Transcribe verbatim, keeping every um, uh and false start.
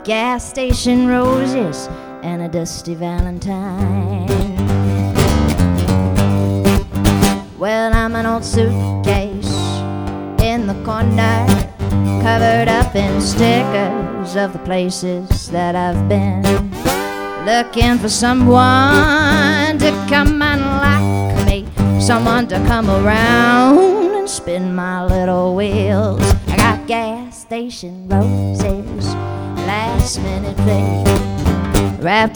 gas station roses and a dusty valentine. Well, I'm an old suitcase in the corner, covered up in stickers of the places that I've been, looking for someone to come and like me, someone to come around and spin my little wheels. I got gas station roses, last minute fade, wrapped